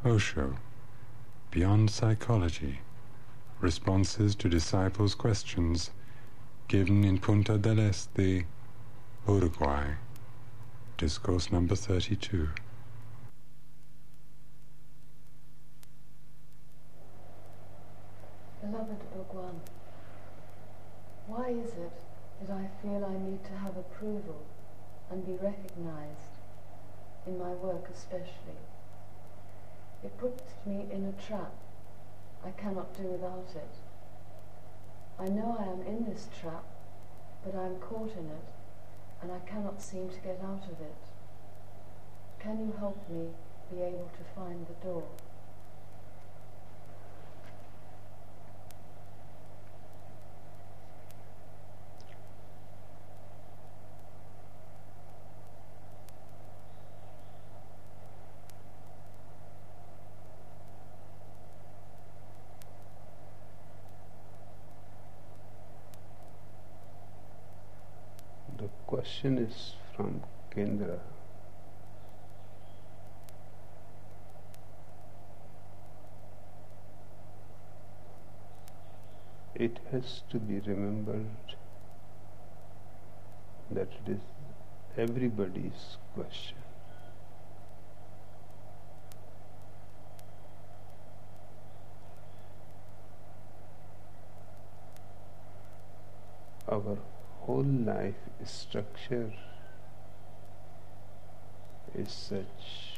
Osho, Beyond Psychology, Responses to Disciples' Questions, given in Punta del Este, Uruguay. Discourse number 32. Beloved Bhagwan, why is it that I feel I need to have approval and be recognized, in my work especially? It puts me in a trap. I cannot do without it. I know I am in this trap, but I am caught in it, and I cannot seem to get out of it. Can you help me be able to find the door? The question is from Kendra. It has to be remembered that it is everybody's question. Our whole life structure is such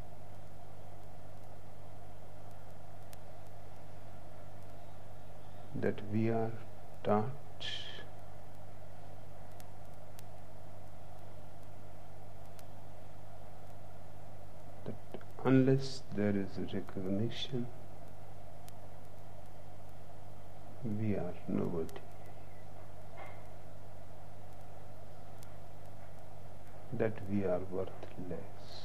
that we are taught that unless there is recognition, we are nobody. That we are worthless.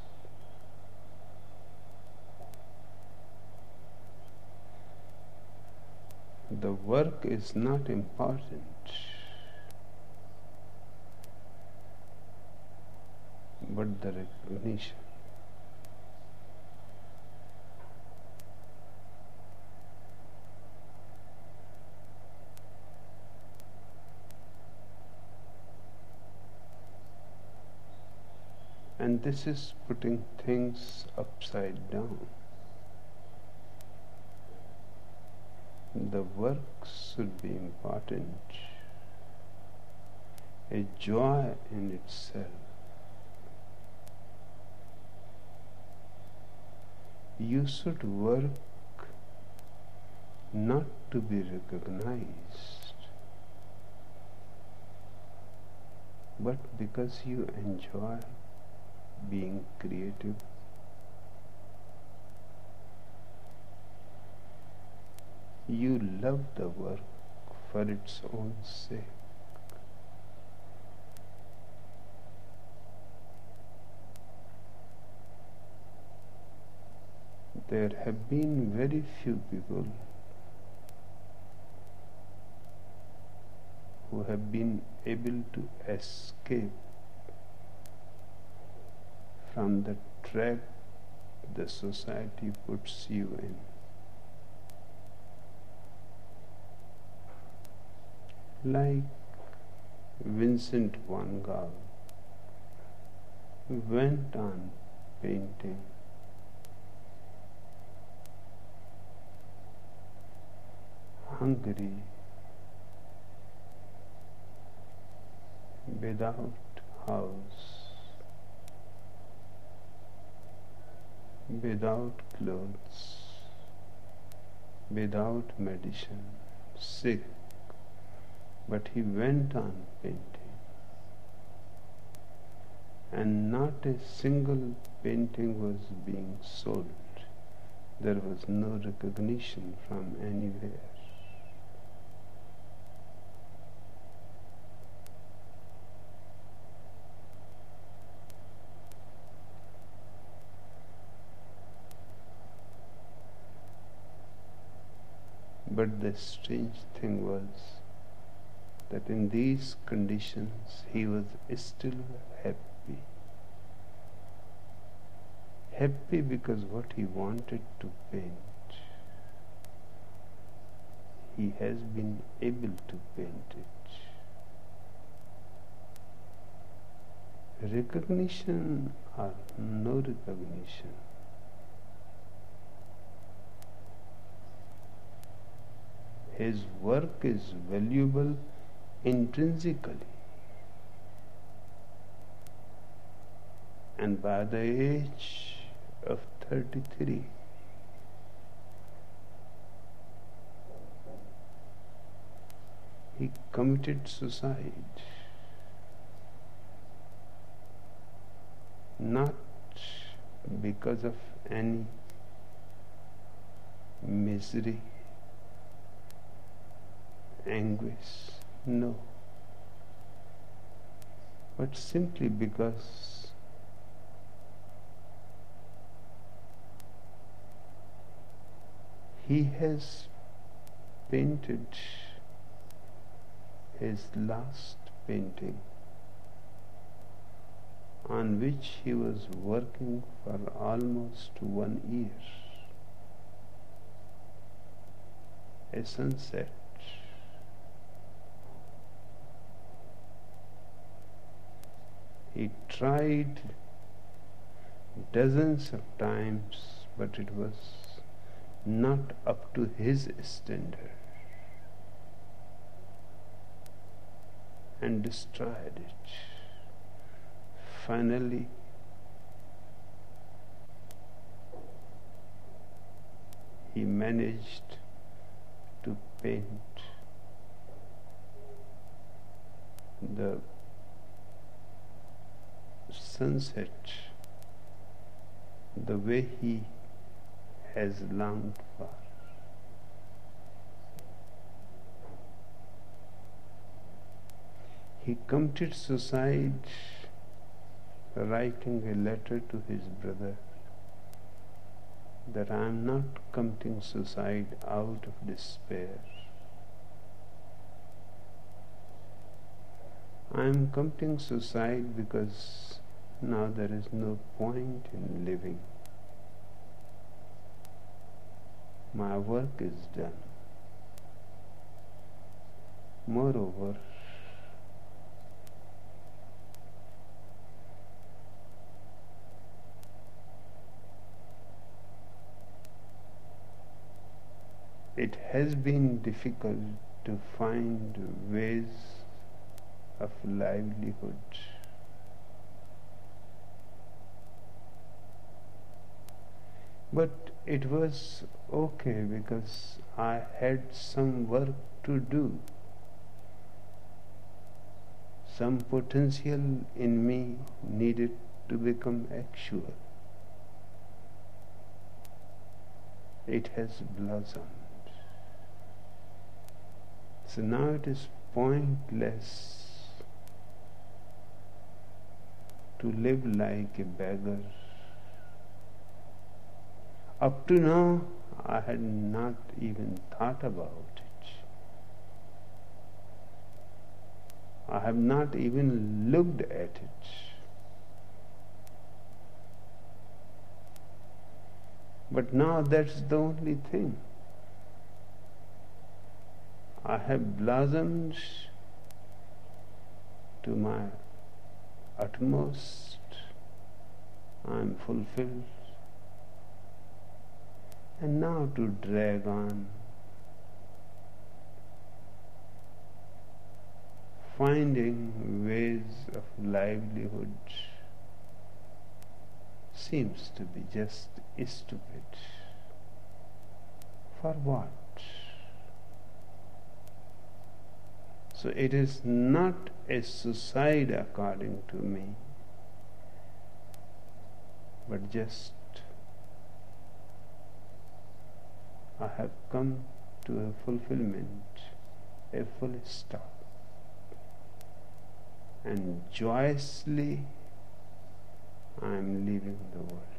The work is not important, but the recognition. And this is putting things upside down. The work should be important, a joy in itself. You should work not to be recognized, but because you enjoy being creative. You love the work for its own sake. There have been very few people who have been able to escape from the trap the society puts you in. Like Vincent van Gogh went on painting hungry, without house, without clothes, without medicine, sick, but he went on painting. And not a single painting was being sold. There was no recognition from anywhere. But the strange thing was that in these conditions he was still happy. happy because what he wanted to paint, he has been able to paint it. Recognition or no recognition, his work is valuable intrinsically. And by the age of 33, he committed suicide. Not because of any misery, anguish, no, but simply because he has painted his last painting, on which he was working for almost 1 year, a sunset. He tried dozens of times, but it was not up to his standard, and destroyed it. Finally, he managed to paint the sunset the way he has longed for. He committed suicide writing a letter to his brother that I am not committing suicide out of despair. I am committing suicide because now there is no point in living. My work is done. Moreover, it has been difficult to find ways of livelihood. But it was okay because I had some work to do. Some potential in me needed to become actual. It has blossomed. So now it is pointless to live like a beggar. Up to now, I had not even thought about it. I have not even looked at it. But now that's the only thing. I have blossomed to my utmost. I am fulfilled. And now to drag on, finding ways of livelihood seems to be just stupid. For what? So it is not a suicide according to me, but just I have come to a fulfillment, a full stop, and joyously I am leaving the world.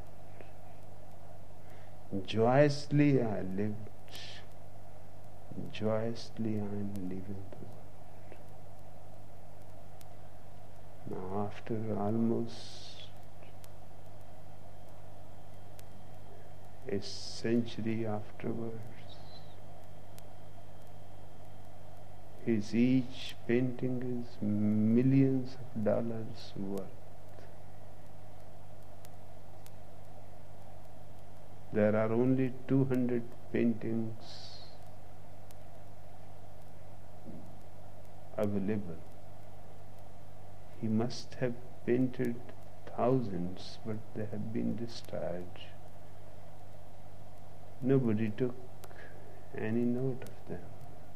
Joyously I lived, joyously I am leaving the world. Now after almost a century afterwards. His each painting is millions of dollars worth. There are only 200 paintings available. He must have painted thousands, but they have been destroyed. Nobody took any note of them.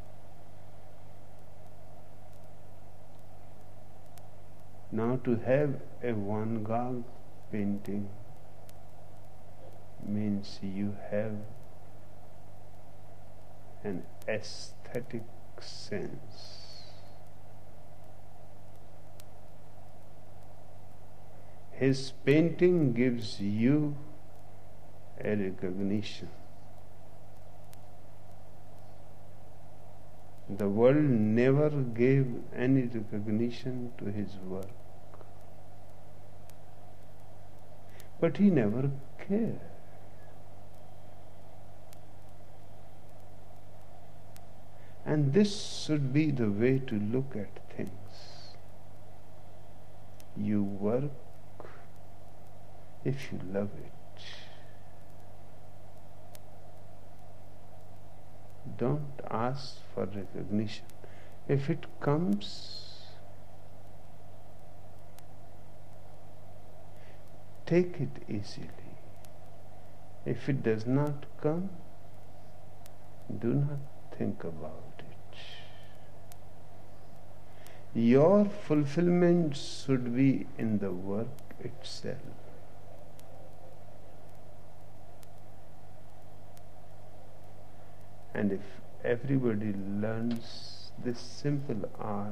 Now to have a Van Gogh painting means you have an aesthetic sense. His painting gives you a recognition. The world never gave any recognition to his work. But he never cared. And this should be the way to look at things. You work if you love it. Don't ask for recognition. If it comes, take it easily. If it does not come, do not think about it. Your fulfillment should be in the work itself. And if everybody learns this simple art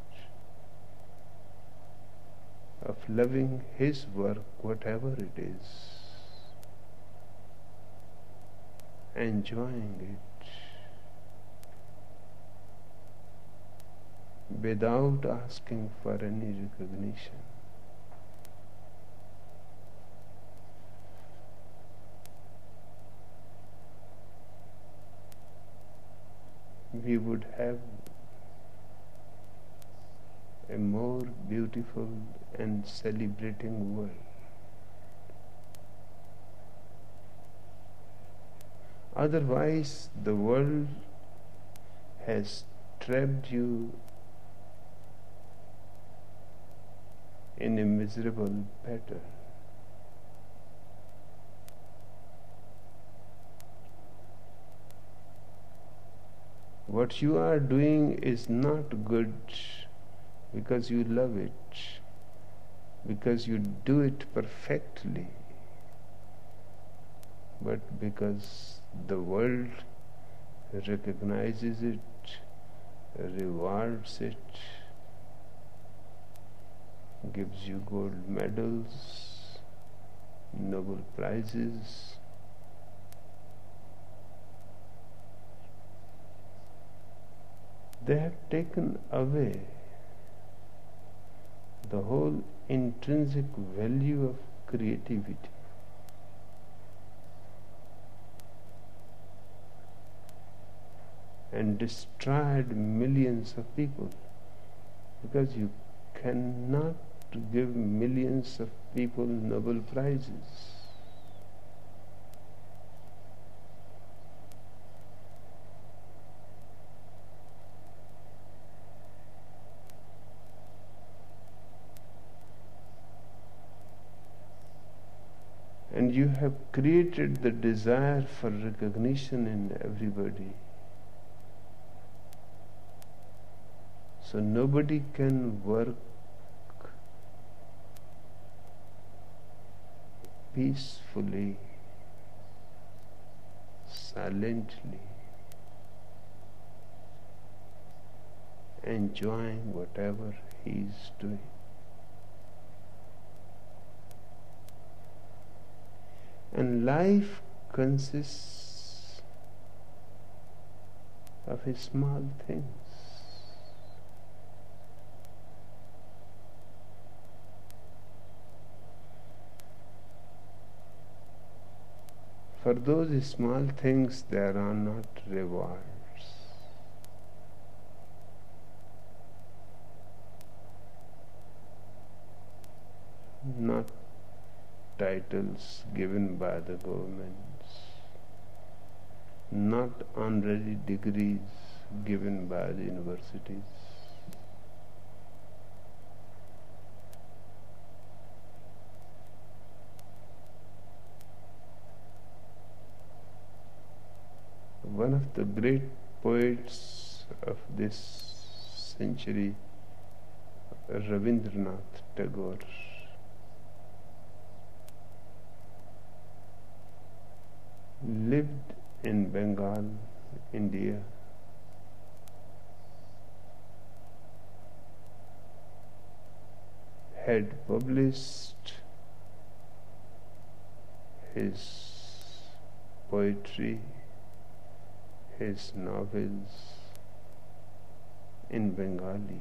of loving his work, whatever it is, enjoying it without asking for any recognition, we would have a more beautiful and celebrating world. Otherwise, the world has trapped you in a miserable pattern. What you are doing is not good because you love it, because you do it perfectly, but because the world recognizes it, rewards it, gives you gold medals, Nobel Prizes. They have taken away the whole intrinsic value of creativity. And destroyed millions of people, because you cannot give millions of people Nobel Prizes. And you have created the desire for recognition in everybody. So nobody can work peacefully, silently, enjoying whatever he is doing. And life consists of small things. For those small things there are not rewards. Not titles given by the governments, not honorary degrees given by the universities. One of the great poets of this century, Rabindranath Tagore, lived in Bengal, India. Had published his poetry, his novels in Bengali,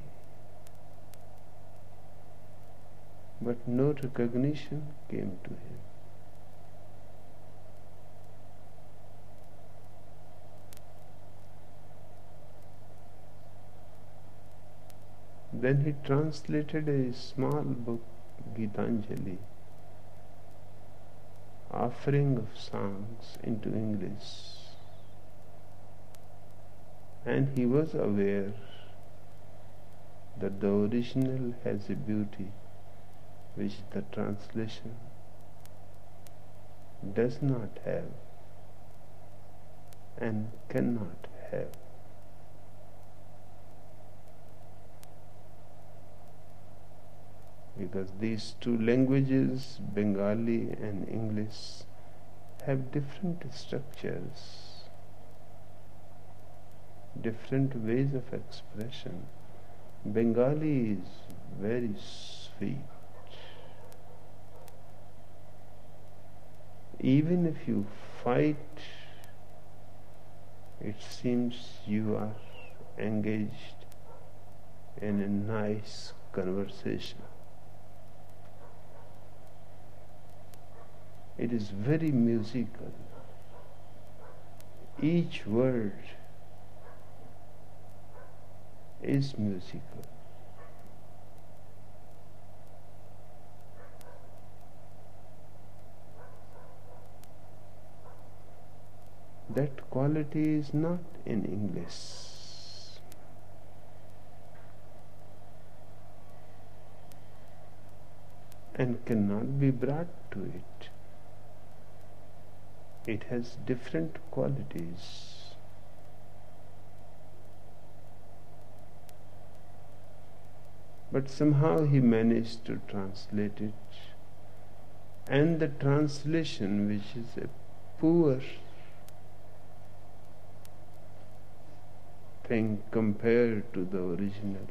but no recognition came to him. Then he translated a small book, Gitanjali, offering of songs, into English. And he was aware that the original has a beauty which the translation does not have and cannot have. Because these two languages, Bengali and English, have different structures, different ways of expression. Bengali is very sweet. Even if you fight, it seems you are engaged in a nice conversation. It is very musical. Each word is musical. That quality is not in English. And cannot be brought to it. It has different qualities. But somehow he managed to translate it. And the translation, which is a poor thing compared to the original,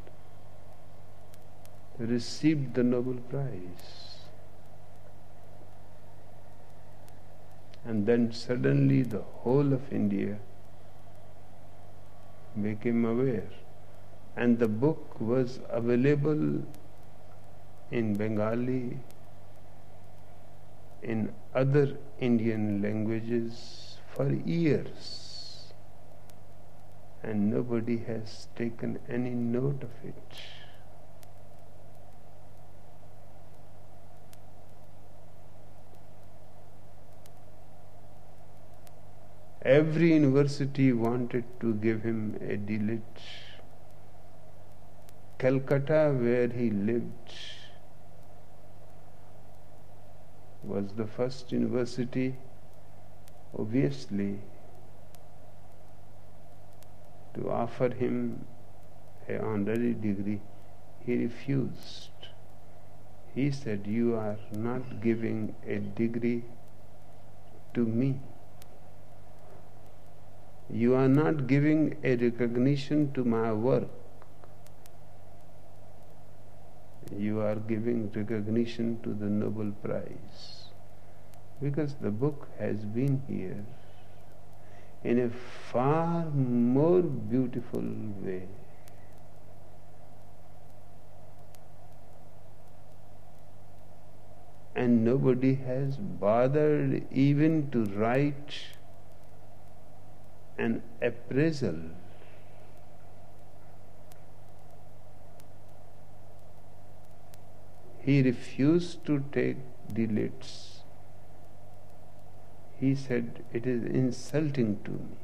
received the Nobel Prize. And then suddenly the whole of India became aware. And the book was available in Bengali, in other Indian languages for years. And nobody has taken any note of it. Every university wanted to give him a D.Litt. Calcutta, where he lived, was the first university, obviously, to offer him an honorary degree. He refused. He said, "You are not giving a degree to me. You are not giving a recognition to my work. You are giving recognition to the Nobel Prize." Because the book has been here in a far more beautiful way. and nobody has bothered even to write an appraisal. He refused to take deletes. He said, it is insulting to me.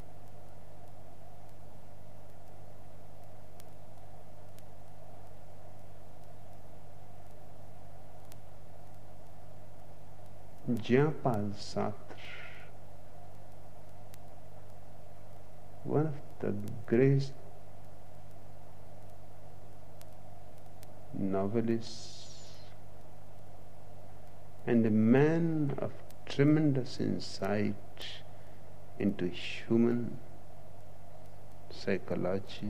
Jean-Paul Sartre, one of the great novelists and a man of tremendous insight into human psychology,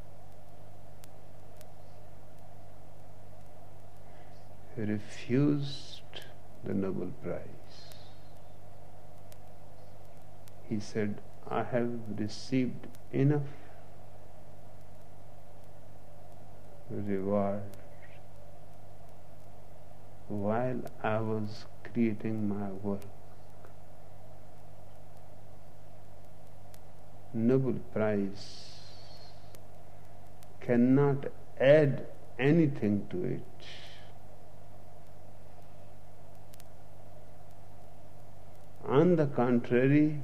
refused the Nobel Prize. He said, I have received enough reward while I was creating my work. Nobel Prize cannot add anything to it. On the contrary,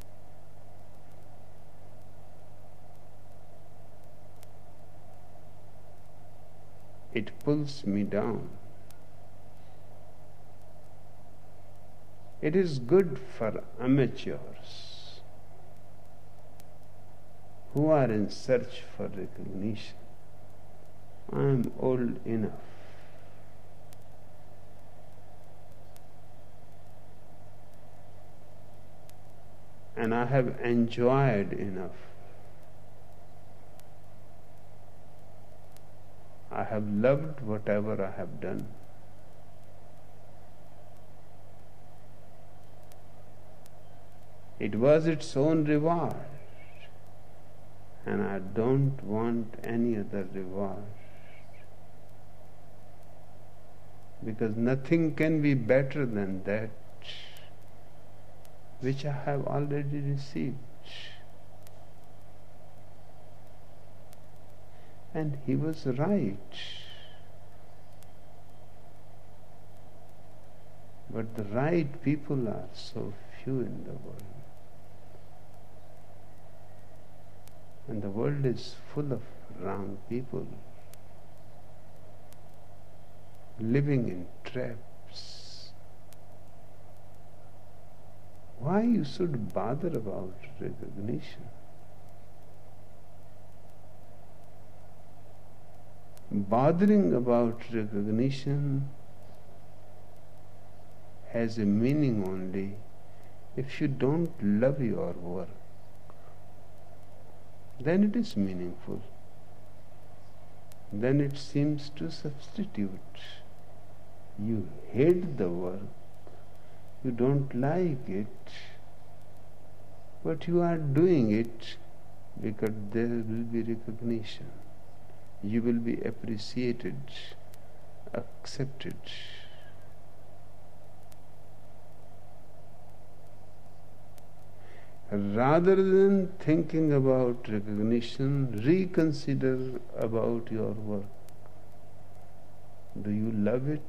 it pulls me down. It is good for amateurs who are in search for recognition. I am old enough. And I have enjoyed enough. I have loved whatever I have done. It was its own reward, and I don't want any other reward. Because nothing can be better than that which I have already received. And he was right. But the right people are so few in the world. And the world is full of wrong people, living in traps. Why you should bother about recognition? Bothering about recognition has a meaning only if you don't love your work. Then it is meaningful. Then it seems to substitute. You hate the work, you don't like it, but you are doing it because there will be recognition. You will be appreciated, accepted. Rather than thinking about recognition, reconsider about your work. Do you love it?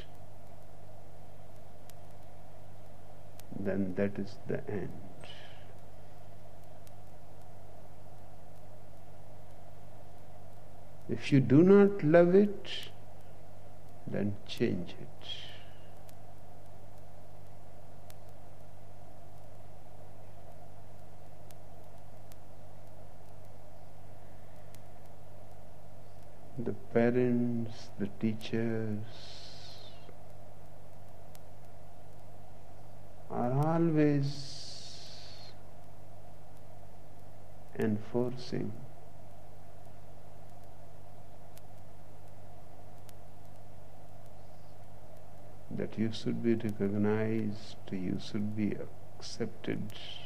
Then that is the end. If you do not love it, then change it. The parents, the teachers are always enforcing that you should be recognized, you should be accepted.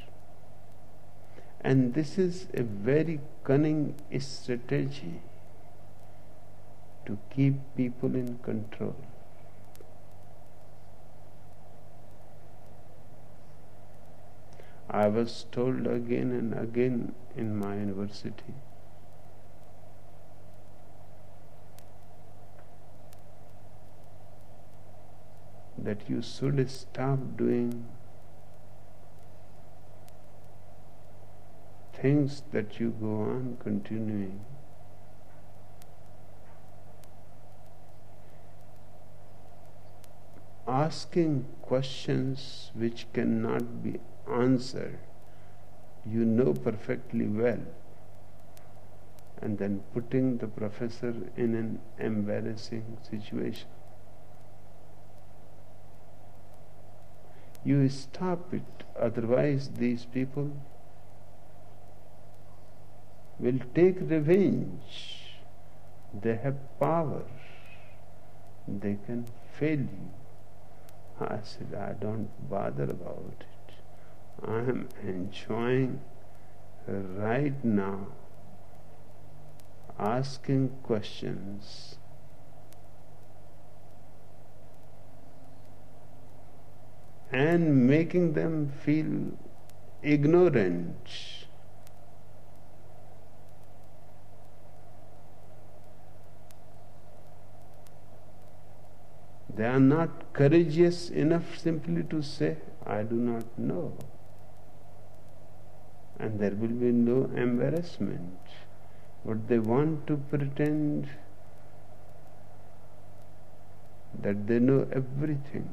And this is a very cunning strategy to keep people in control. I was told again and again in my university that you should stop doing things that you go on continuing. Asking questions which cannot be answered, you know perfectly well, and then putting the professor in an embarrassing situation. You stop it, otherwise these people will take revenge. They have power. They can fail you. I said, I don't bother about it. I am enjoying right now asking questions and making them feel ignorant. They are not courageous enough simply to say, I do not know. And there will be no embarrassment. But they want to pretend that they know everything.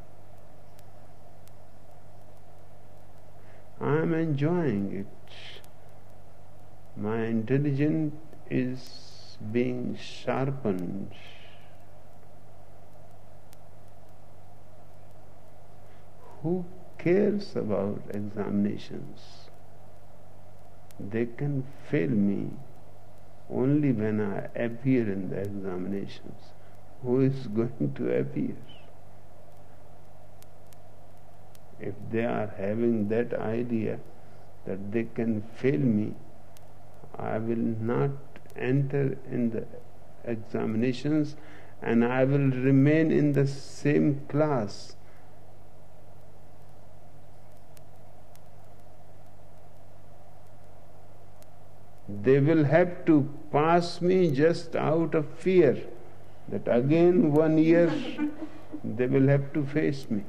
I am enjoying it. My intelligence is being sharpened. Who cares about examinations? They can fail me only when I appear in the examinations. Who is going to appear? If they are having that idea that they can fail me, I will not enter in the examinations and I will remain in the same class. They will have to pass me just out of fear that again 1 year they will have to face me.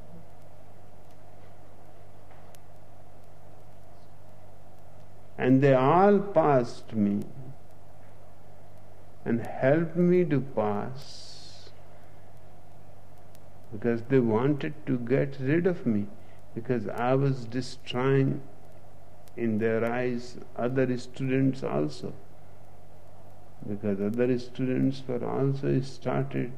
And they all passed me and helped me to pass because they wanted to get rid of me, because I was destroying in their eyes other students also, because other students were also started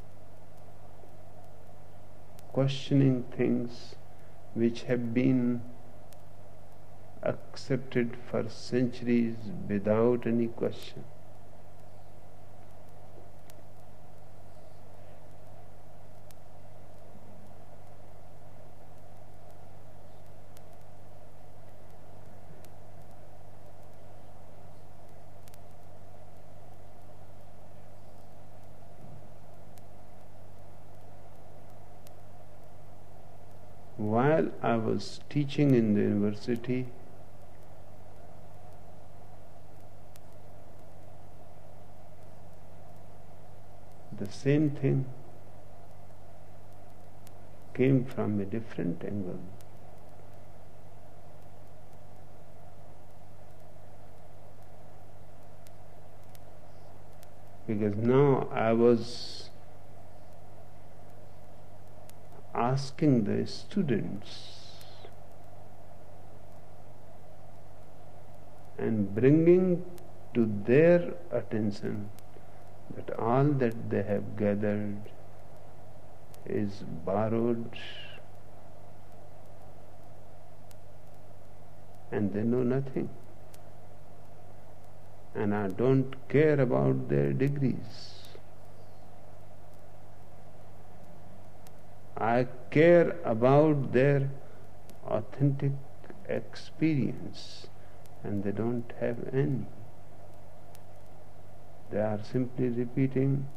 questioning things which have been accepted for centuries without any question. While I was teaching in the university, the same thing came from a different angle. Because now I was asking the students and bringing to their attention that all that they have gathered is borrowed and they know nothing. And I don't care about their degrees. I care about their authentic experience, and they don't have any. They are simply repeating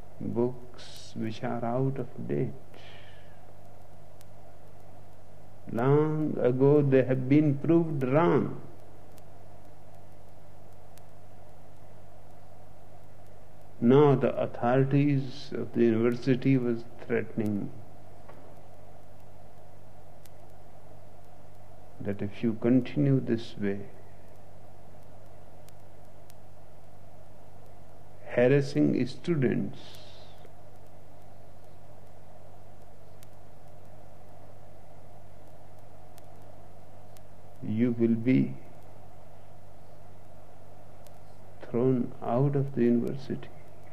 books which are out of date. Long ago they have been proved wrong. Now the authorities of the university was threatening that if you continue this way, harassing students, you will be thrown out of the university.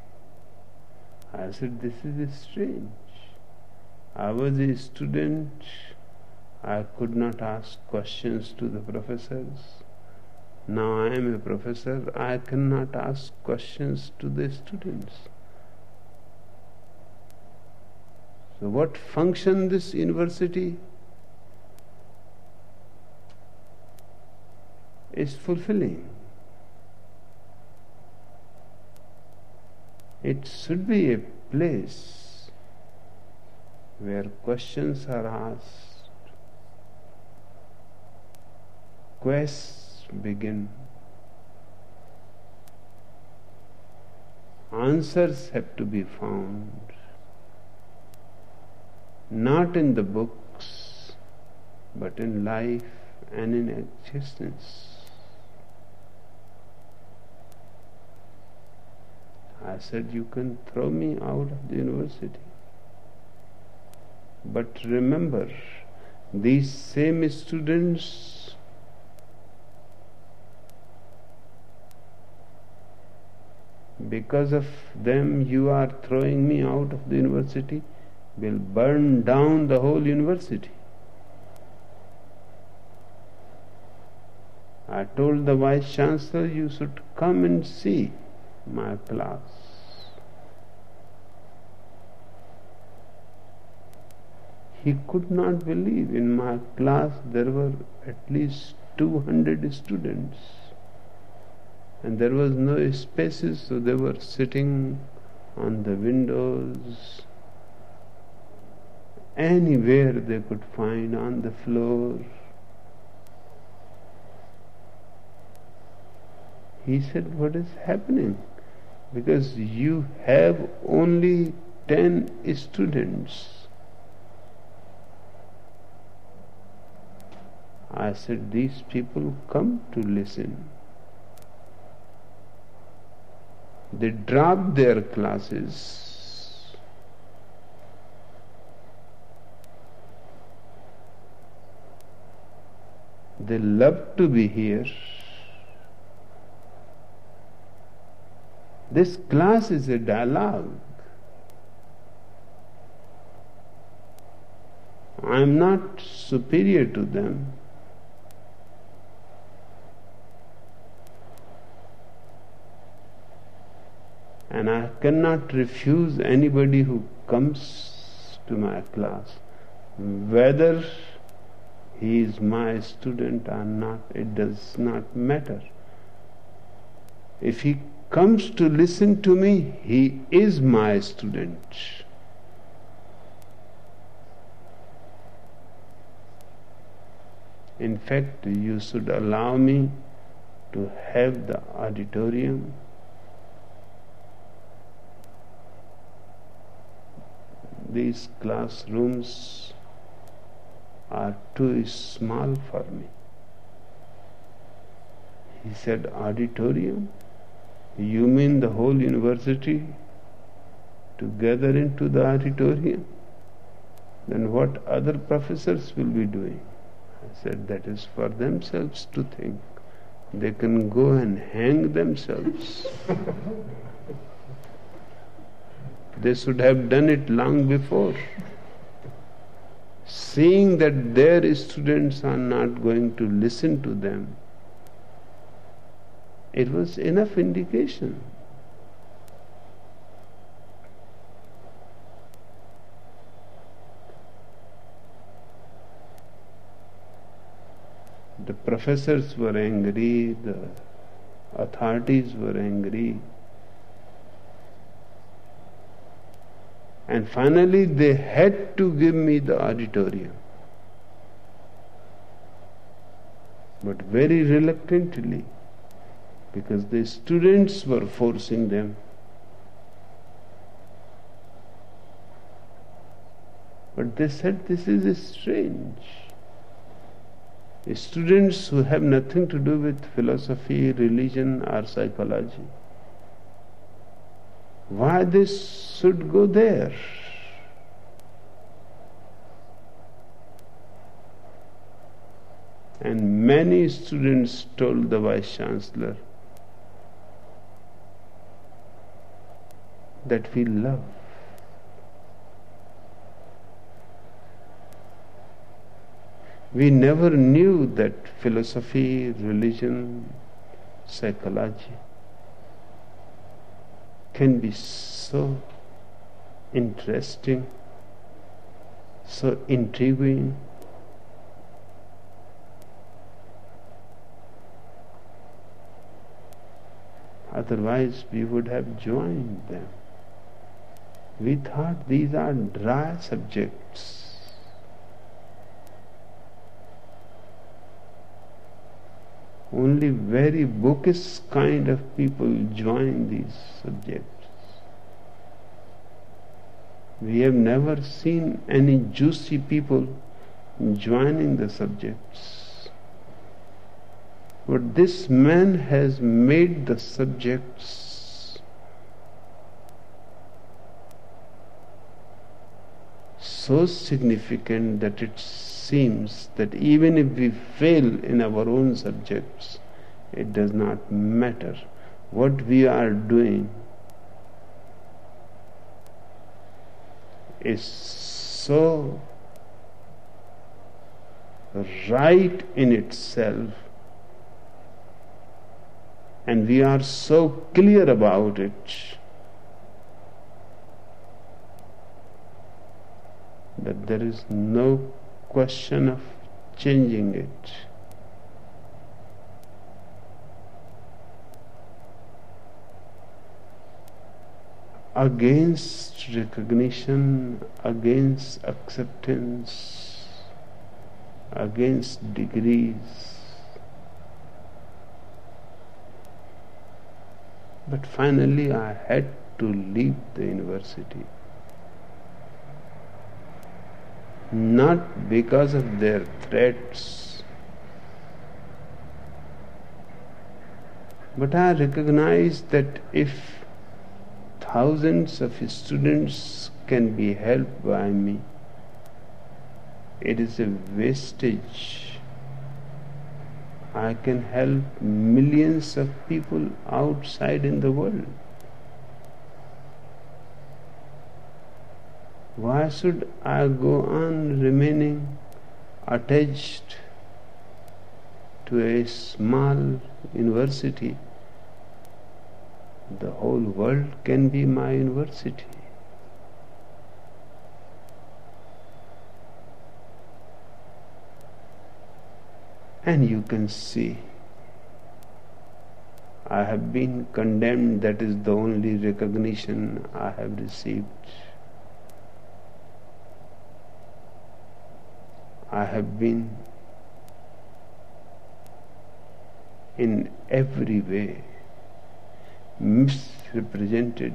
I said, this is strange. I was a student. I could not ask questions to the professors. Now I am a professor. I cannot ask questions to the students. So what function this university is fulfilling? It should be a place where questions are asked, quests begin, answers have to be found, not in the books, but in life and in existence. I said, you can throw me out of the university. But remember, these same students because of them you are throwing me out of the university will burn down the whole university. I told the Vice Chancellor, you should come and see my class. He could not believe. In my class there were at least 200 students and there was no spaces, so they were sitting on the windows, anywhere they could find, on the floor. He said, what is happening? Because you have only 10 students. I said, these people come to listen. They drop their classes. They love to be here. This class is a dialogue. I am not superior to them. And I cannot refuse anybody who comes to my class, whether he is my student or not, it does not matter. If he comes to listen to me, he is my student. In fact, you should allow me to have the auditorium. These classrooms are too small for me. He said, auditorium? You mean the whole university to gather into the auditorium? Then what other professors will be doing? I said, that is for themselves to think. They can go and hang themselves. They should have done it long before. Seeing that their students are not going to listen to them, it was enough indication. The professors were angry, the authorities were angry. And finally they had to give me the auditorium. but very reluctantly, because the students were forcing them. But they said, this is strange. Students who have nothing to do with philosophy, religion or psychology, why they should go there? And many students told the Vice Chancellor that we love. We never knew that philosophy, religion, psychology can be so interesting, so intriguing. Otherwise, we would have joined them. We thought these are dry subjects. Only very bookish kind of people join these subjects. We have never seen any juicy people joining the subjects. But this man has made the subjects so significant that it seems that even if we fail in our own subjects, it does not matter. What we are doing is so right in itself, and we are so clear about it that there is no question of changing it. Against recognition, against acceptance, against degrees. But finally I had to leave the university. Not because of their threats, but I recognized that if thousands of students can be helped by me, it is a wastage. I can help millions of people outside in the world. Why should I go on remaining attached to a small university? The whole world can be my university. And you can see, I have been condemned. That is the only recognition I have received. I have been in every way misrepresented.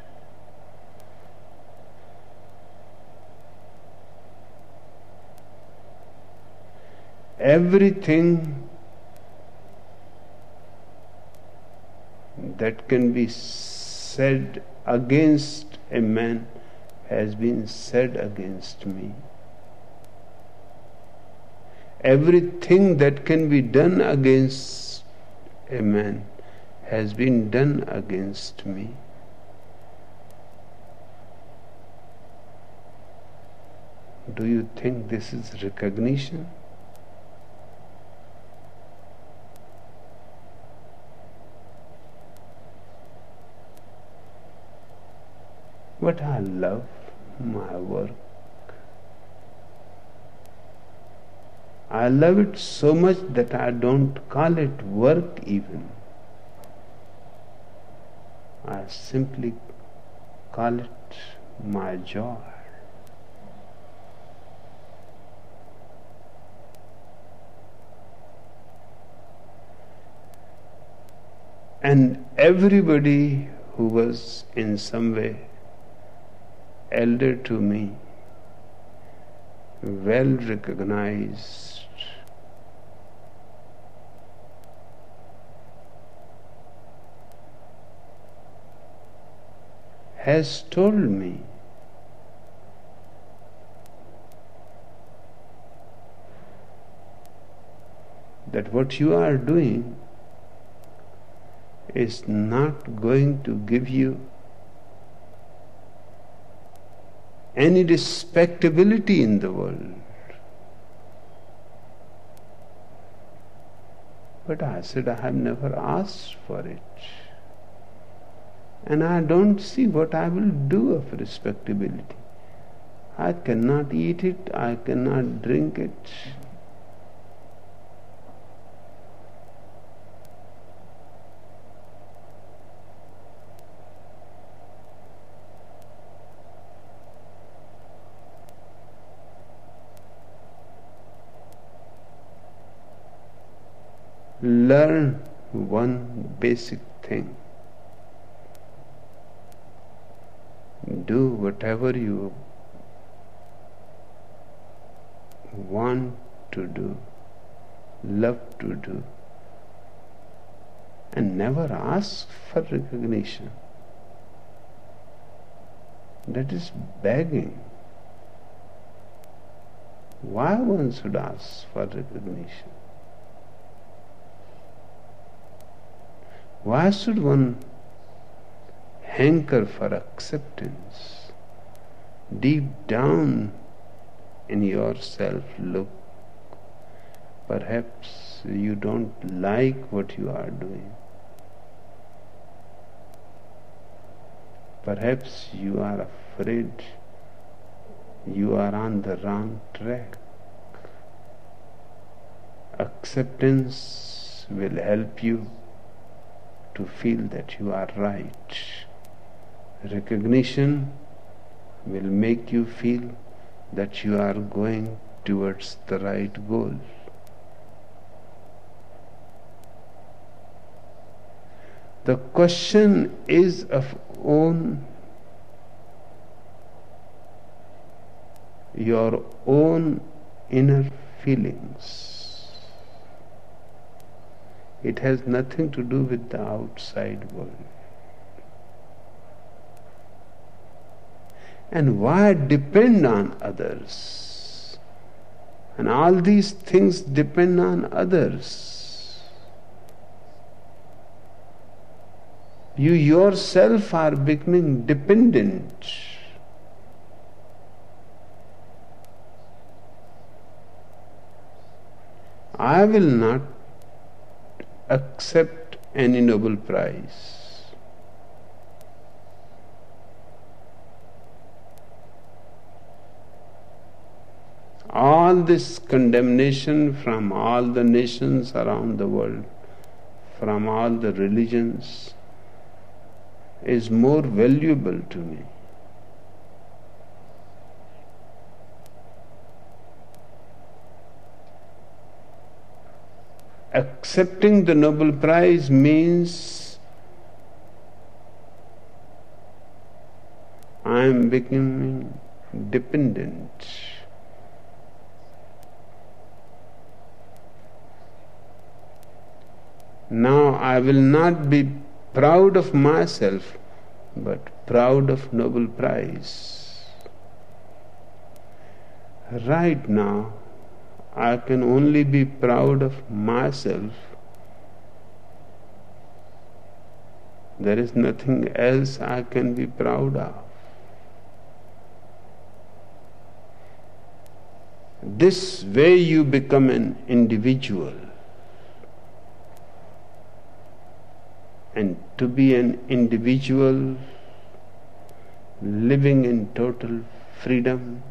Everything that can be said against a man has been said against me. Everything that can be done against a man has been done against me. Do you think this is recognition? But I love my work. I love it so much that I don't call it work even. I simply call it my joy. And everybody who was in some way elder to me, well recognized, has told me that what you are doing is not going to give you any respectability in the world. But I said, I have never asked for it. And I don't see what I will do of respectability. I cannot eat it, I cannot drink it. Learn one basic thing. Do whatever you want to do, love to do, and never ask for recognition. That is begging. Why one should ask for recognition? Why should one hanker for acceptance? Deep down in yourself, look. Perhaps you don't like what you are doing. Perhaps you are afraid you are on the wrong track. Acceptance will help you to feel that you are right. Recognition will make you feel that you are going towards the right goal. The question is of your own inner feelings. It has nothing to do with the outside world. And why depend on others? And all these things depend on others. You yourself are becoming dependent. I will not accept any Nobel Prize. All this condemnation from all the nations around the world, from all the religions, is more valuable to me. Accepting the Nobel Prize means I am becoming dependent. Now I will not be proud of myself, but proud of Nobel Prize. Right now, I can only be proud of myself. There is nothing else I can be proud of. This way you become an individual. And to be an individual living in total freedom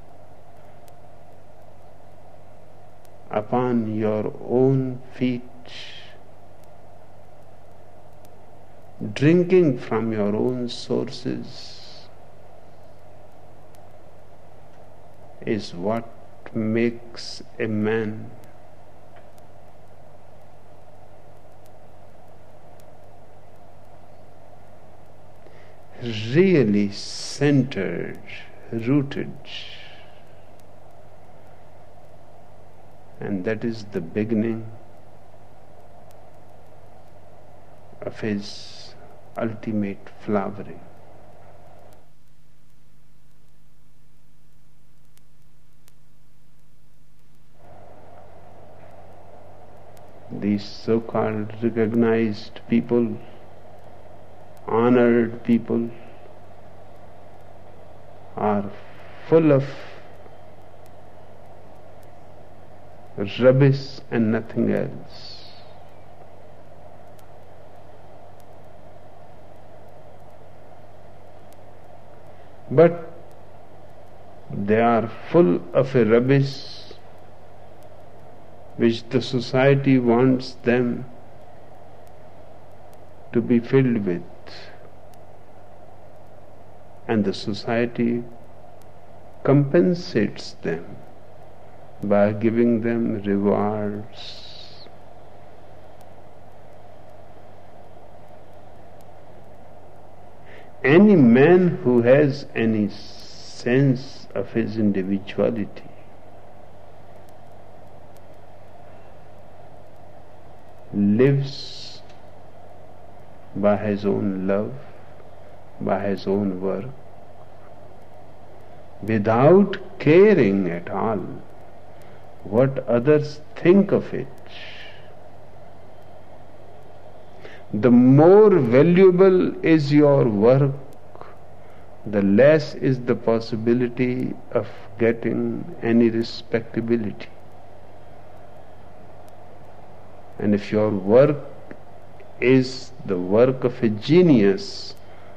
upon your own feet, drinking from your own sources, is what makes a man really centered, rooted. And that is the beginning of his ultimate flowering. These so-called recognized people, honored people, are full of rubbish and nothing else. But they are full of a rubbish which the society wants them to be filled with, and the society compensates them by giving them rewards. Any man who has any sense of his individuality lives by his own love, by his own work, without caring at all what others think of it. The more valuable is your work, the less is the possibility of getting any respectability. And if your work is the work of a genius,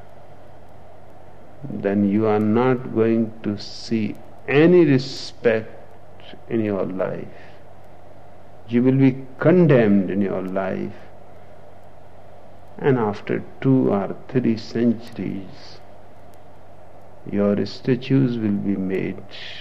then you are not going to see any respect in your life. You will be condemned in your life, and after 2 or 3 centuries your statues will be made,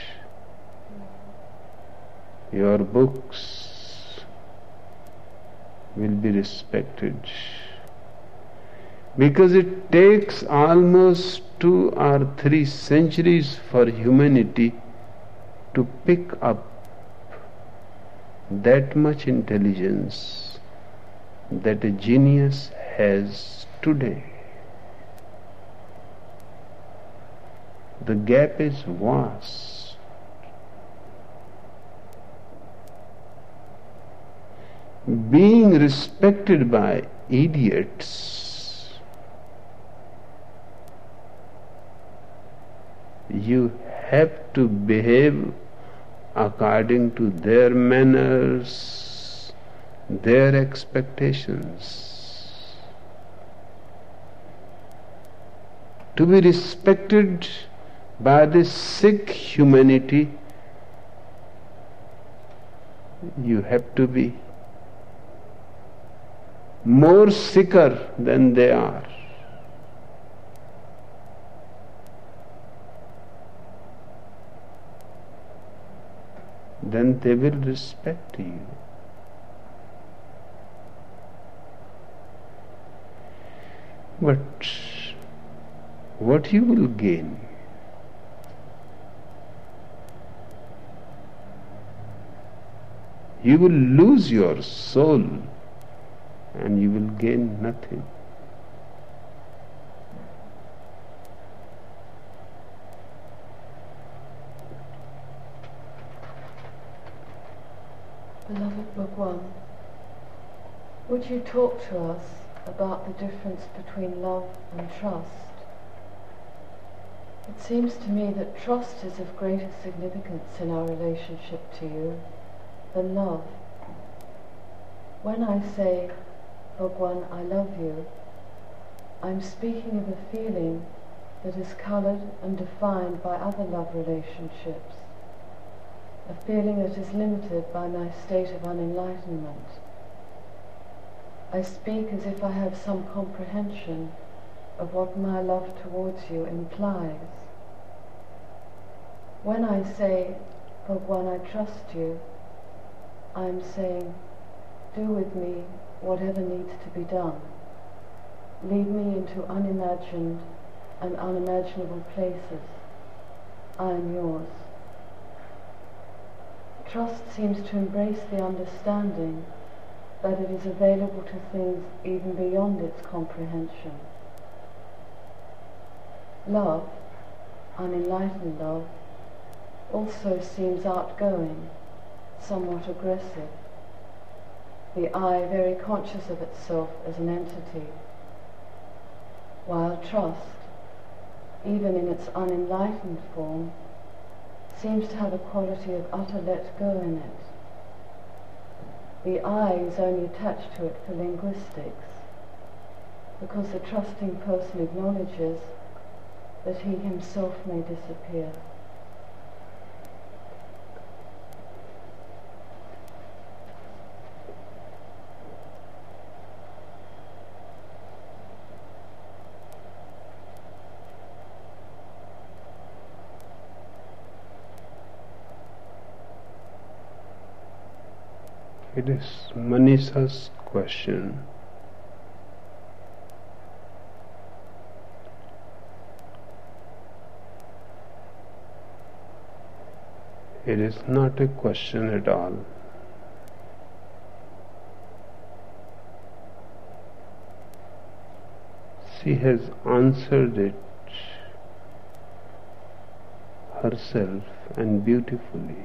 your books will be respected, because it takes almost 2 or 3 centuries for humanity to pick up that much intelligence that a genius has today. The gap is vast. Being respected by idiots, you have to behave according to their manners, their expectations. To be respected by this sick humanity, you have to be more sicker than they are. Then they will respect you. But what you will gain? You will lose your soul and you will gain nothing. Beloved Bhagwan, would you talk to us about the difference between love and trust? It seems to me that trust is of greater significance in our relationship to you than love. When I say, Bhagwan, I love you, I'm speaking of a feeling that is coloured and defined by other love relationships, a feeling that is limited by my state of unenlightenment. I speak as if I have some comprehension of what my love towards you implies. When I say, Bhagwan, I trust you, I am saying, do with me whatever needs to be done. Lead me into unimagined, and unimaginable places. I am yours. Trust seems to embrace the understanding that it is available to things even beyond its comprehension. Love, unenlightened love, also seems outgoing, somewhat aggressive, the I very conscious of itself as an entity, while trust, even in its unenlightened form, seems to have a quality of utter let go in it. The I is only attached to it for linguistics, because the trusting person acknowledges that he himself may disappear. It is Manisha's question. It is not a question at all. She has answered it herself and beautifully.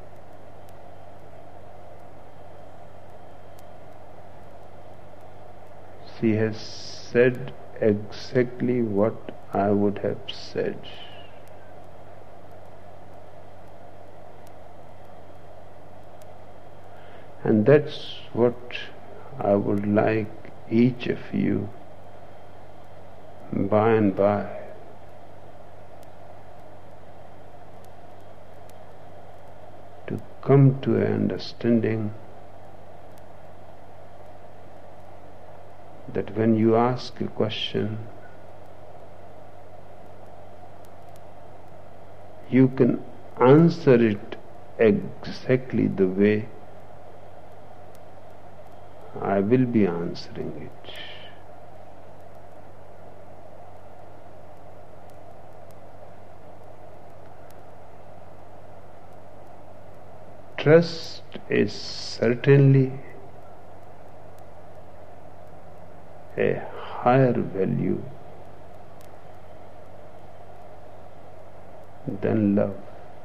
She has said exactly what I would have said. And that's what I would like each of you by and by to come to an understanding that when you ask a question, you can answer it exactly the way I will be answering it. Trust is certainly a higher value than love.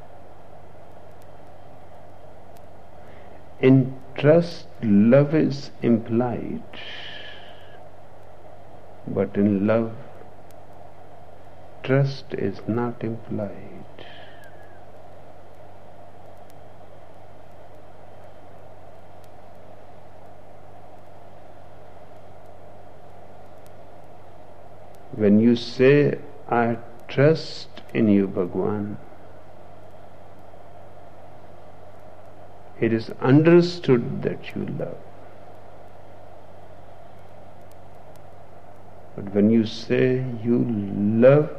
In trust, love is implied, but in love, trust is not implied. When you say, I trust in you, Bhagwan, it is understood that you love. But when you say you love,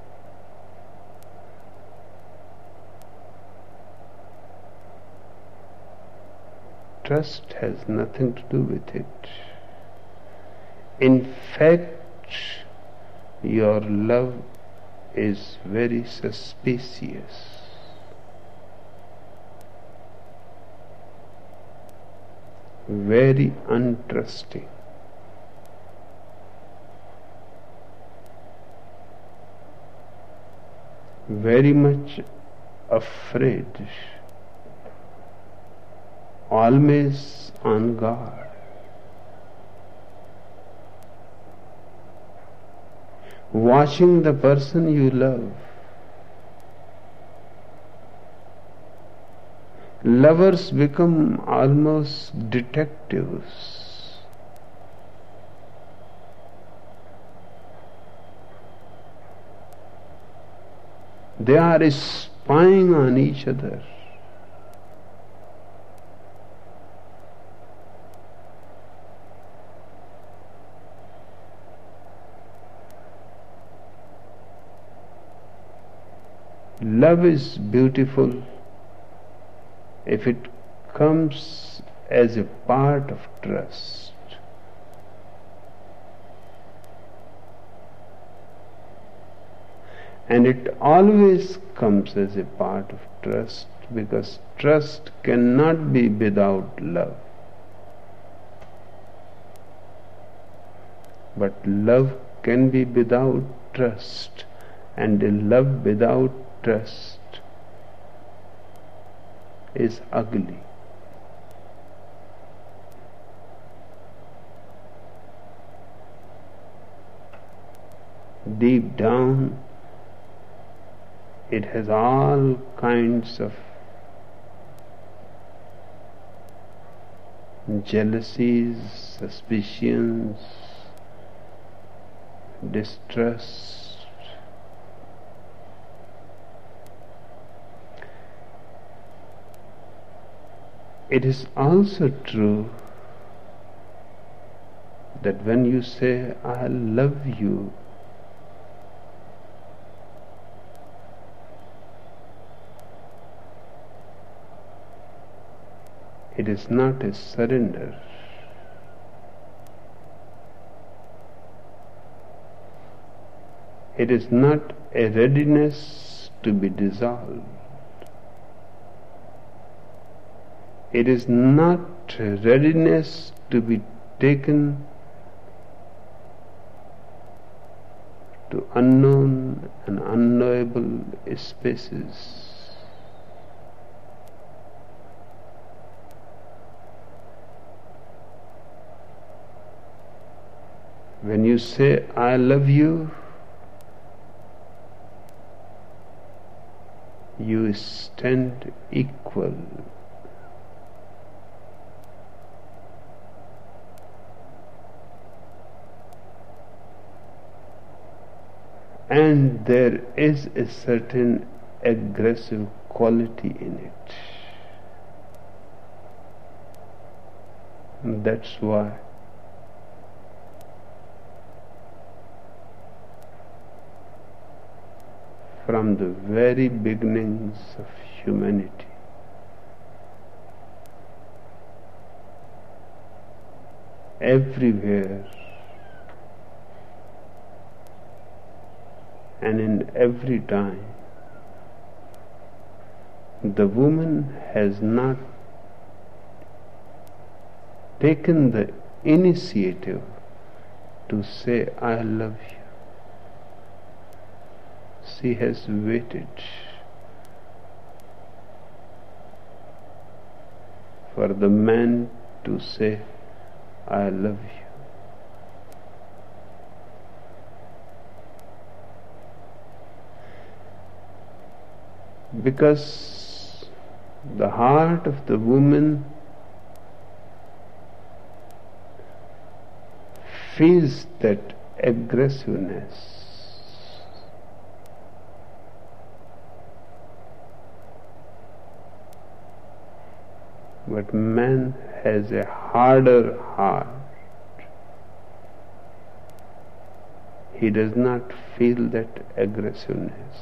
trust has nothing to do with it. In fact, your love is very suspicious. Very untrusting. Very much afraid. Always on guard. Watching the person you love. Lovers become almost detectives. They are spying on each other. Love is beautiful if it comes as a part of trust. And it always comes as a part of trust, because trust cannot be without love. But love can be without trust, and a love without trust is ugly. Deep down, it has all kinds of jealousies, suspicions, distrust. It is also true that when you say, I love you, it is not a surrender. It is not a readiness to be dissolved. It is not a readiness to be taken to unknown and unknowable spaces. When you say, I love you, you stand equal. And there is a certain aggressive quality in it. And that's why from the very beginnings of humanity, everywhere and in every time, the woman has not taken the initiative to say, I love you. She has waited for the man to say, I love you. Because the heart of the woman feels that aggressiveness. But man has a harder heart. He does not feel that aggressiveness.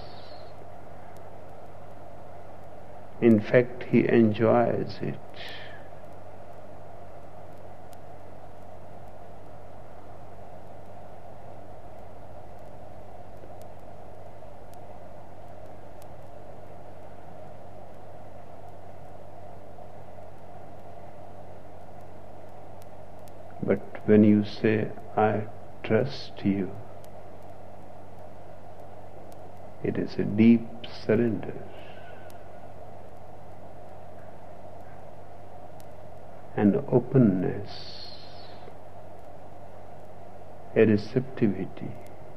In fact, he enjoys it. But when you say, I trust you, it is a deep surrender. An openness, a receptivity.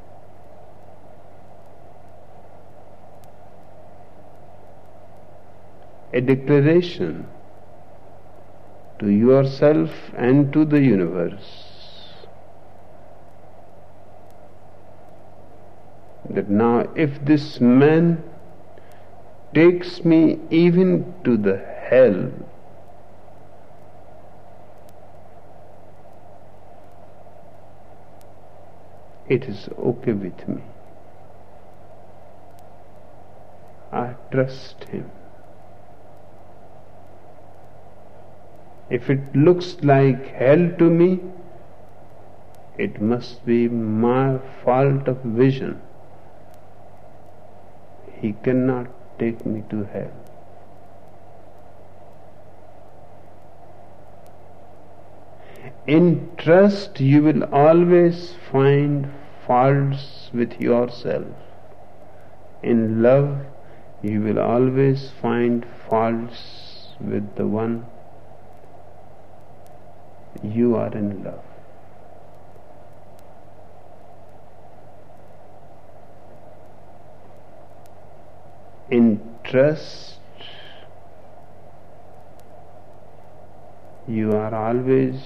A declaration to yourself and to the universe that now if this man takes me even to the hell, it is okay with me. I trust him. If it looks like hell to me, it must be my fault of vision. he cannot take me to hell. In trust, you will always find faults with yourself. In love, you will always find faults with the one you are in love. In trust, you are always,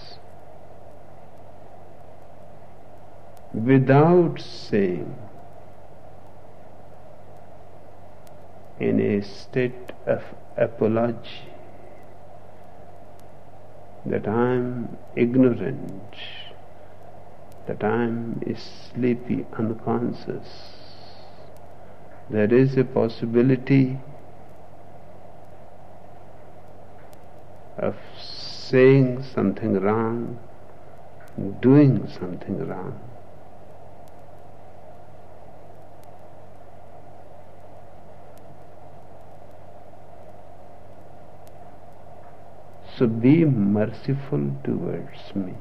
without saying, in a state of apology that I am ignorant, that I am sleepy, unconscious. There is a possibility of saying something wrong, doing something wrong. So be merciful towards me.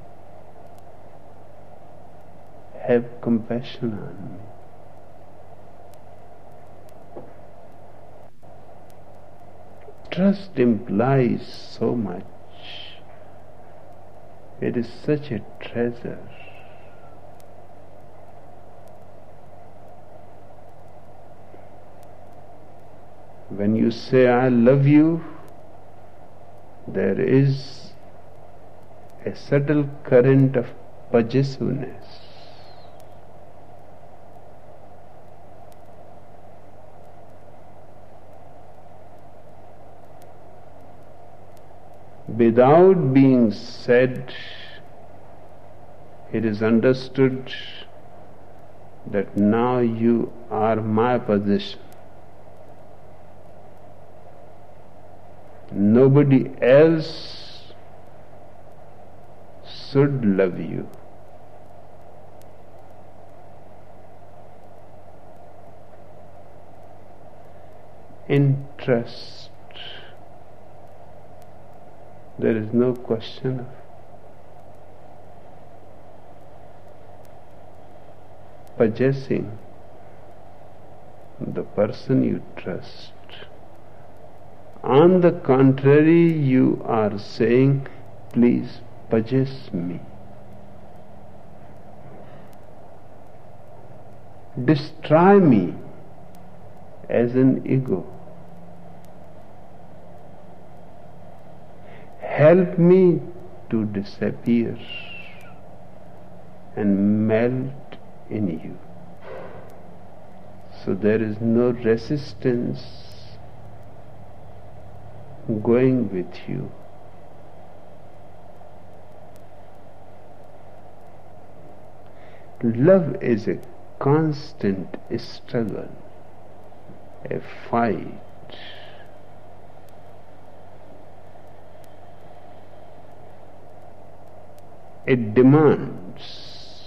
Have compassion on me. Trust implies so much. It is such a treasure. When you say, I love you, there is a subtle current of possessiveness. Without being said, it is understood that now you are my possession. Nobody else should love you. In trust, there is no question of possessing the person you trust. On the contrary, you are saying, please possess me. Destroy me as an ego. Help me to disappear and melt in you. So there is no resistance going with you. Love is a constant struggle, a fight. It demands.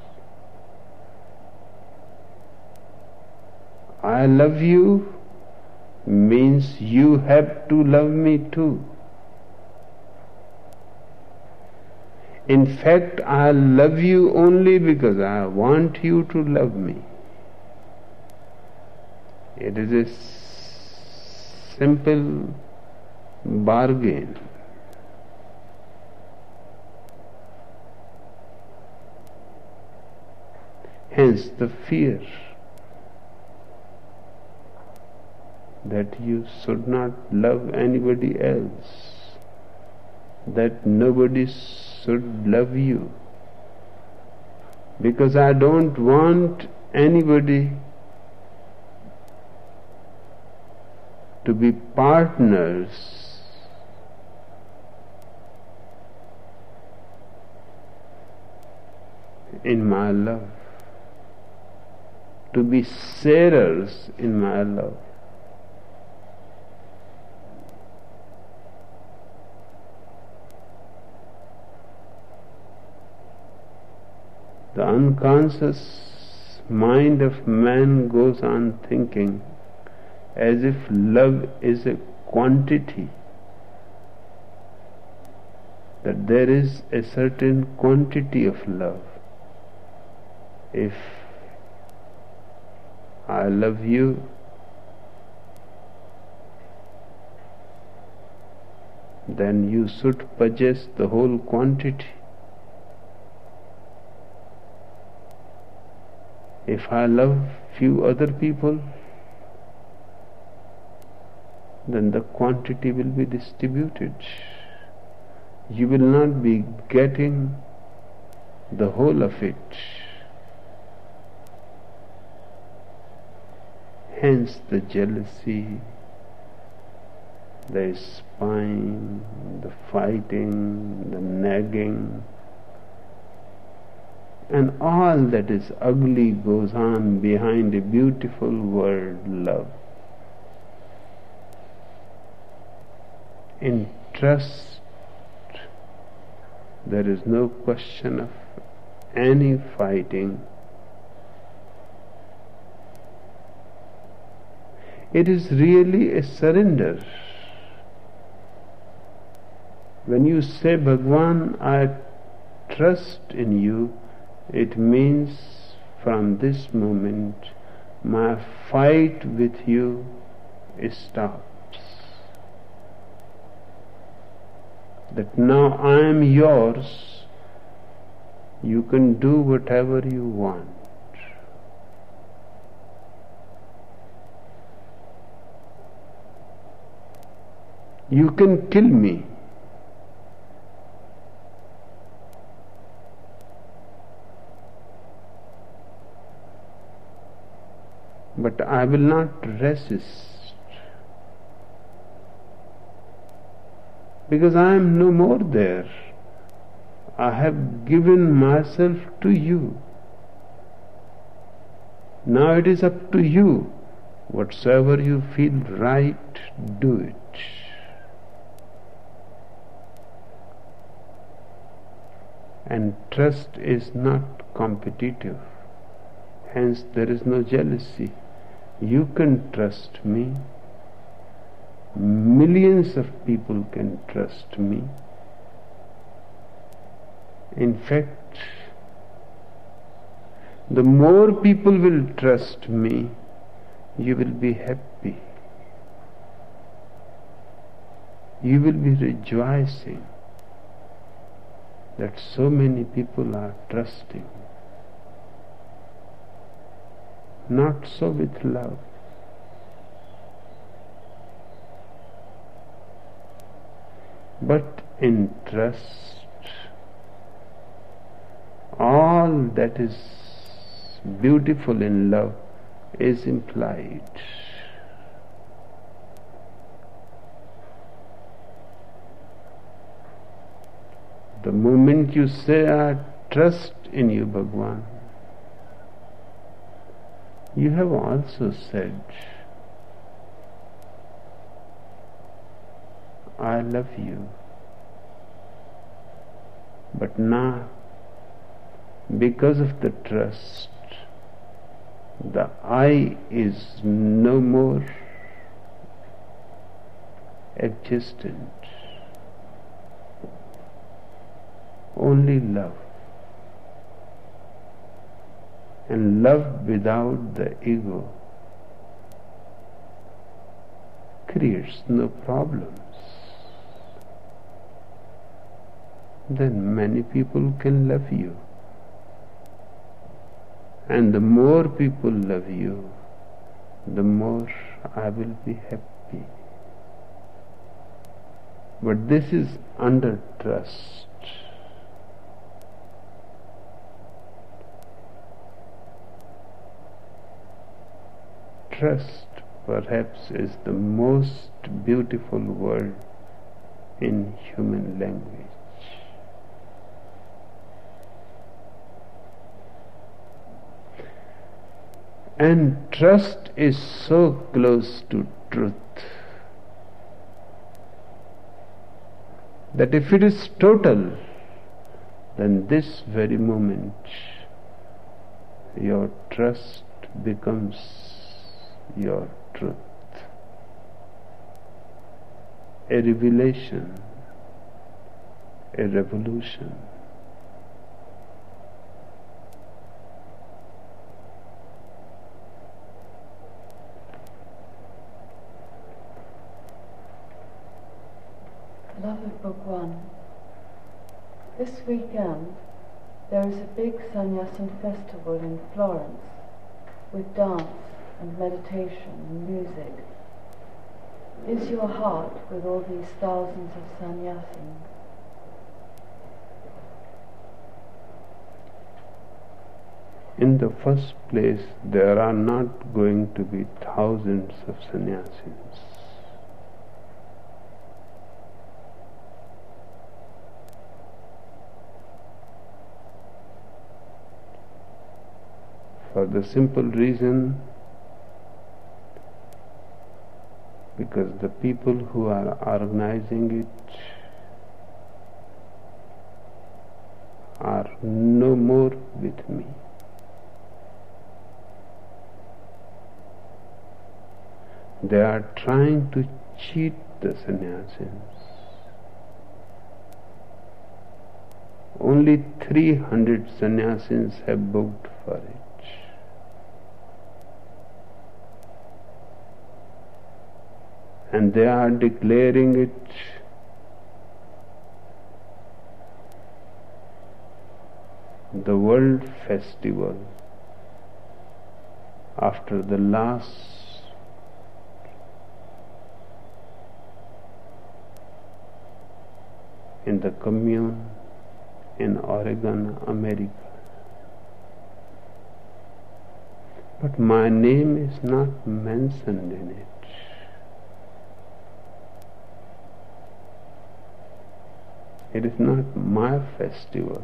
I love you means you have to love me too. In fact, I love you only because I want you to love me. It is a simple bargain. Hence the fear that you should not love anybody else, that nobody should love you, because I don't want anybody to be partners in my love, to be sharers in my love. The unconscious mind of man goes on thinking as if love is a quantity, that there is a certain quantity of love. If I love you, then you should possess the whole quantity. If I love few other people, then the quantity will be distributed. You will not be getting the whole of it. Hence the jealousy, the spying, the fighting, the nagging, and all that is ugly goes on behind a beautiful word, love. In trust, there is no question of any fighting. It is really a surrender. When you say, Bhagwan, I trust in you, it means from this moment my fight with you stops. That now I am yours, you can do whatever you want. You can kill me. But I will not resist, because I am no more there. I have given myself to you. Now it is up to you. Whatsoever you feel right, do it. And trust is not competitive. Hence there is no jealousy. You can trust me. Millions of people can trust me. In fact, the more people will trust me, you will be happy. You will be rejoicing that so many people are trusting. Not so with love. But in trust, all that is beautiful in love is implied. The moment you say, I trust in you, Bhagwan, you have also said, I love you. But now, because of the trust, the I is no more existent. Only love. And love without the ego creates no problems. Then many people can love you. And the more people love you, the more I will be happy. But this is under trust. Trust, perhaps, is the most beautiful word in human language. And trust is so close to truth that if it is total, then this very moment your trust becomes your truth. a revelation, a revolution. Beloved Book One, this weekend there is a big Sannyasin festival in Florence with dance and meditation and music. Is your heart with all these thousands of sannyasins? In the first place, there are not going to be thousands of sannyasins. For the simple reason, because the people who are organizing it are no more with me. They are trying to cheat the sannyasins. Only 300 sannyasins have booked for it. And they are declaring it the world festival after the last in the commune in Oregon, America. But my name is not mentioned in it. It is not my festival.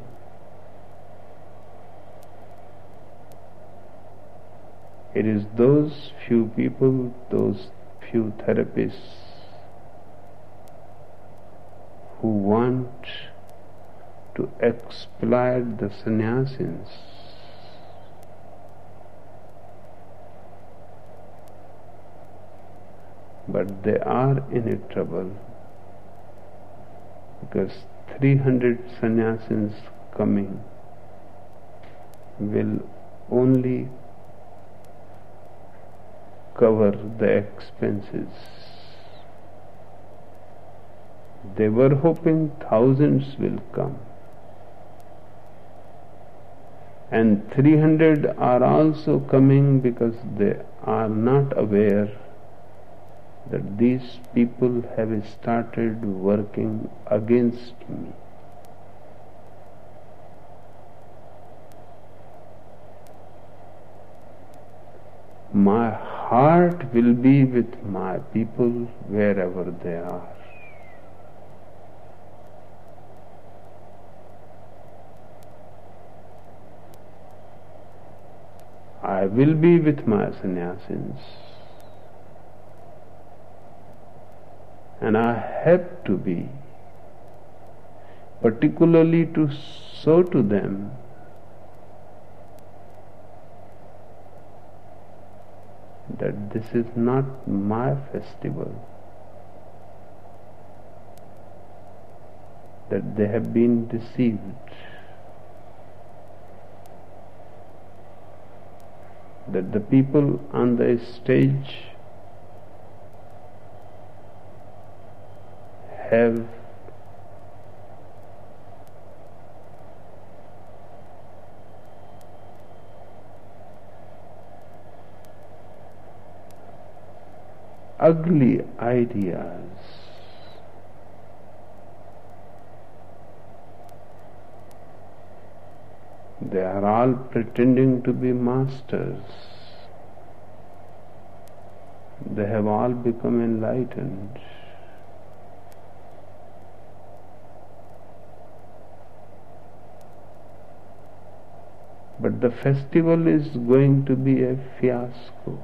It is those few people, those few therapists who want to exploit the sannyasins. But they are in a trouble because 300 sannyasins coming will only cover the expenses. They were hoping thousands will come. And 300 are also coming because they are not aware that these people have started working against me. My heart will be with my people wherever they are. I will be with my sannyasins. And I have to be, particularly to show to them that this is not my festival, that they have been deceived, that the people on the stage have ugly ideas. They are all pretending to be masters. They have all become enlightened. But the festival is going to be a fiasco.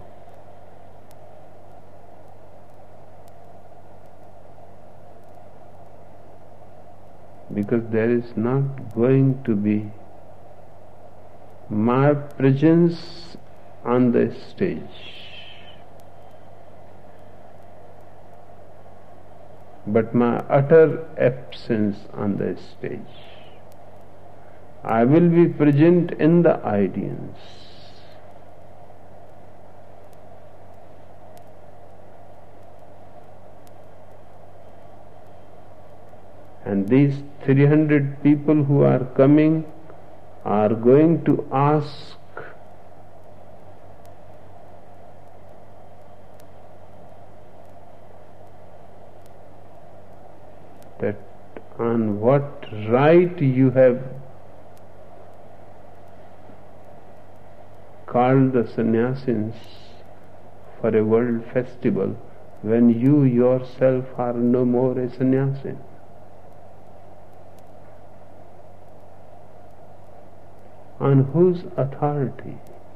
Because there is not going to be my presence on the stage. but my utter absence on the stage. I will be present in the audience. And these 300 people who are coming are going to ask that on what right you have called the sannyasins for a world festival when you yourself are no more a sannyasin. On whose authority?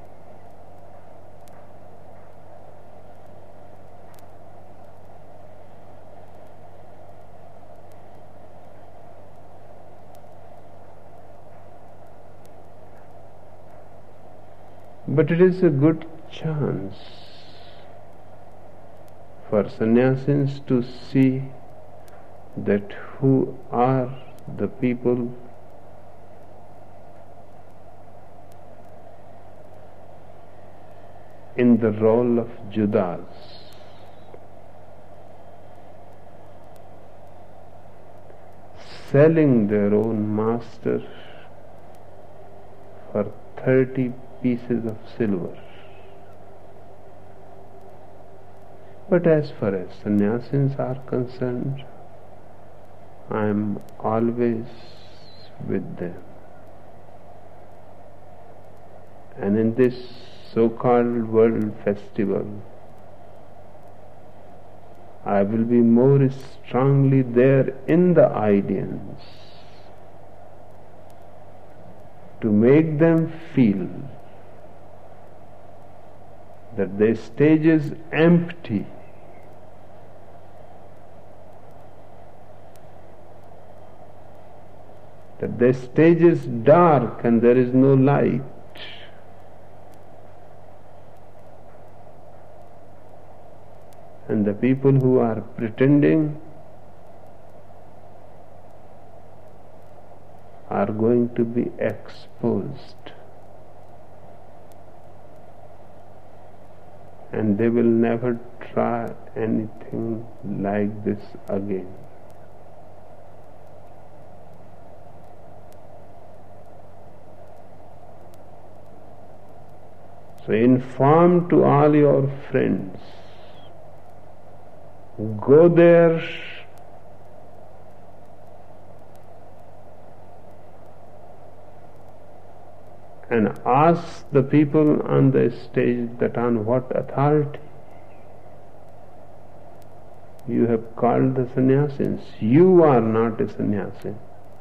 But it is a good chance for sannyasins to see that who are the people in the role of Judas, selling their own master for 30 pieces of silver. But as far as sannyasins are concerned, I am always with them. And in this so-called world festival, I will be more strongly there in the audience to make them feel that the stage is empty, that the stage is dark and there is no light. And the people who are pretending are going to be exposed, and they will never try anything like this again. So inform to all your friends, go there and ask the people on the stage that on what authority you have called the sannyasins. You are not a sannyasin.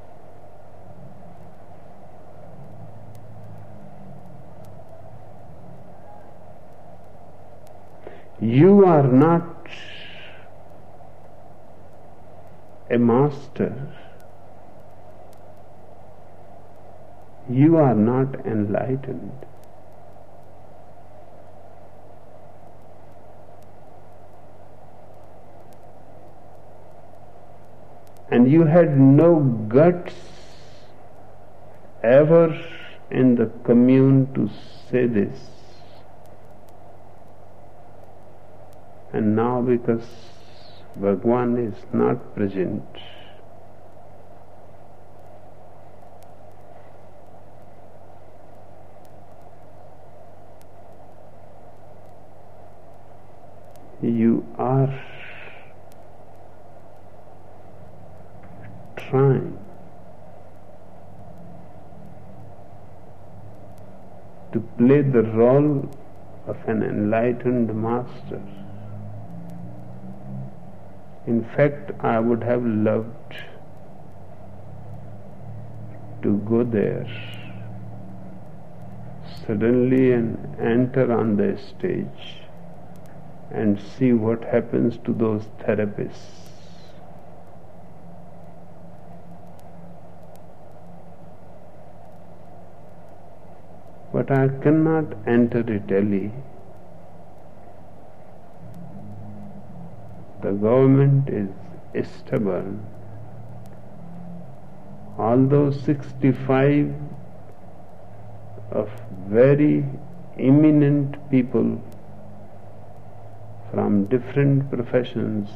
You are not a master. You are not enlightened. And you had no guts ever in the commune to say this. And now because Bhagwan is not present, you are trying to play the role of an enlightened master. In fact, I would have loved to go there suddenly and enter on the stage and see what happens to those therapists. But I cannot enter Italy. The government is stubborn. Although 65 of very eminent people from different professions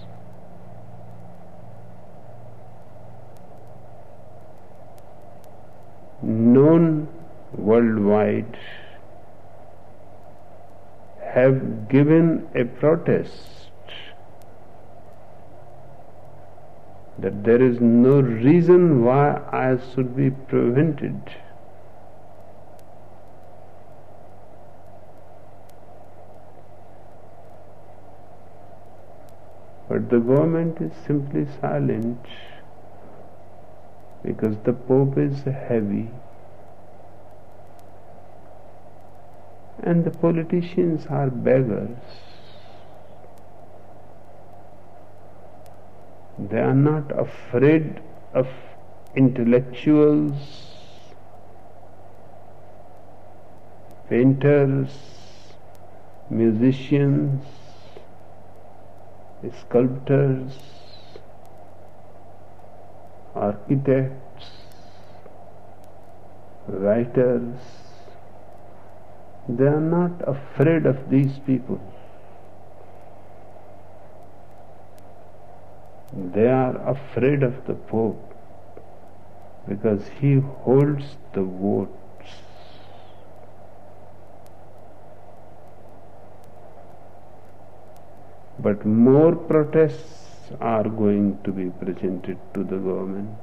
known worldwide have given a protest that there is no reason why I should be prevented. But the government is simply silent because the Pope is heavy and the politicians are beggars. They are not afraid of intellectuals, painters, musicians, sculptors, architects, writers. They are not afraid of these people. They are afraid of the Pope because he holds the votes. But more protests are going to be presented to the government.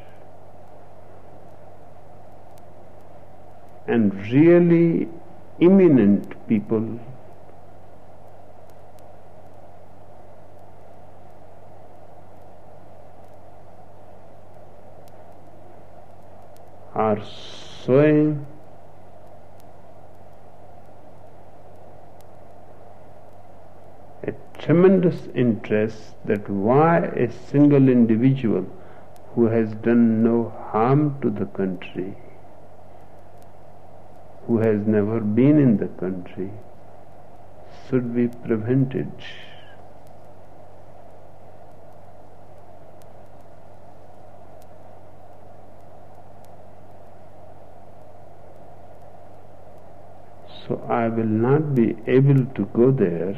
And really eminent people are showing a tremendous interest that why a single individual who has done no harm to the country, who has never been in the country, should be prevented. So I will not be able to go there,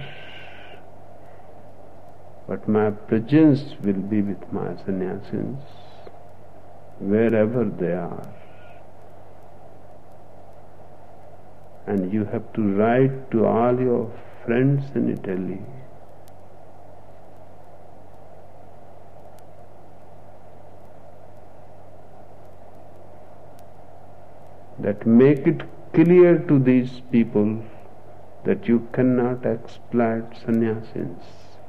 but my presence will be with my sannyasins wherever they are. And you have to write to all your friends in Italy that make it clear to these people that you cannot exploit sannyasins.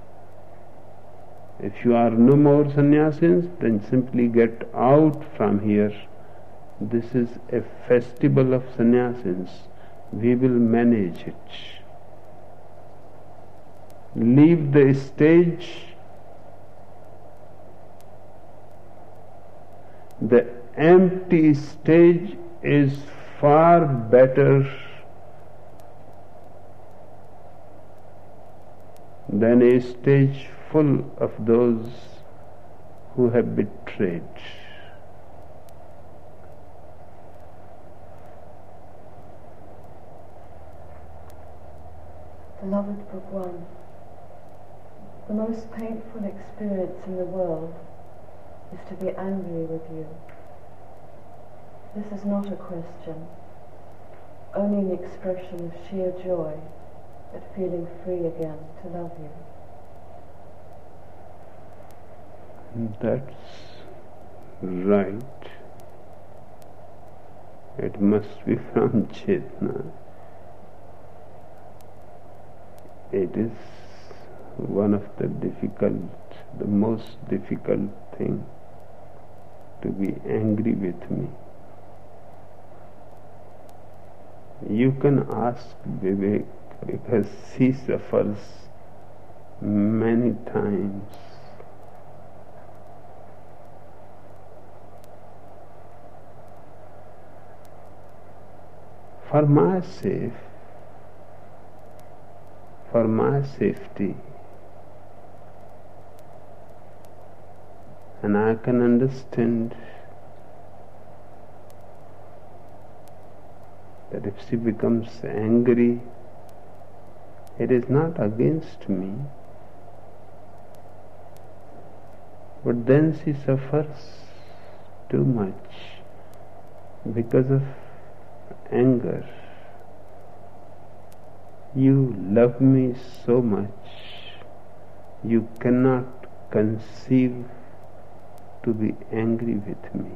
If you are no more sannyasins, then simply get out from here. This is a festival of sannyasins. We will manage it. Leave the stage. The empty stage is far better than a stage full of those who have betrayed. Beloved Bhagwan, the most painful experience in the world is to be angry with you. This is not a question, only an expression of sheer joy at feeling free again to love you. That's right. It must be from Chetna. It is one of the most difficult thing to be angry with me. You can ask Vivek because he suffers many times. For my safety, And I can understand that if she becomes angry, it is not against me, but then she suffers too much because of anger. You love me so much, you cannot conceive to be angry with me.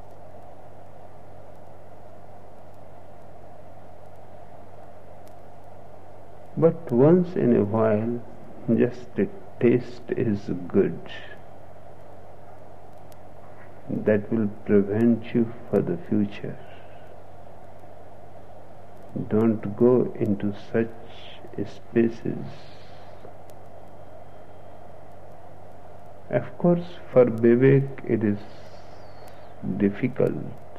But once in a while, just the taste is good. That will prevent you for the future. Don't go into such spaces. Of course, for Vivek it is difficult.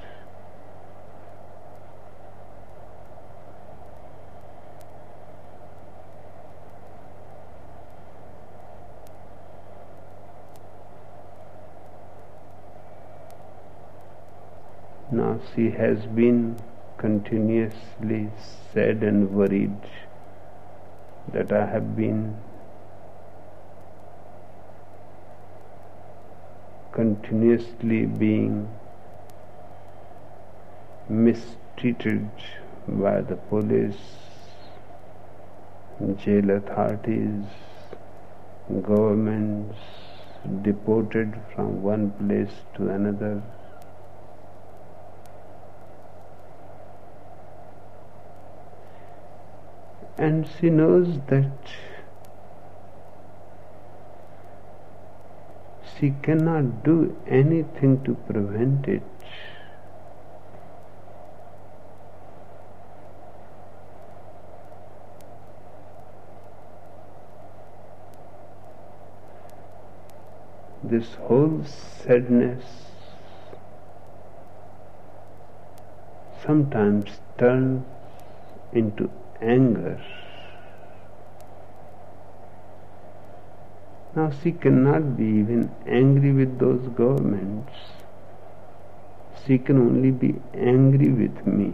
Now she has been continuously sad and worried that I have been continuously being mistreated by the police, jail authorities, governments, deported from one place to another. And she knows that she cannot do anything to prevent it. This whole sadness sometimes turns into anger. Now she cannot be even angry with those governments. She can only be angry with me.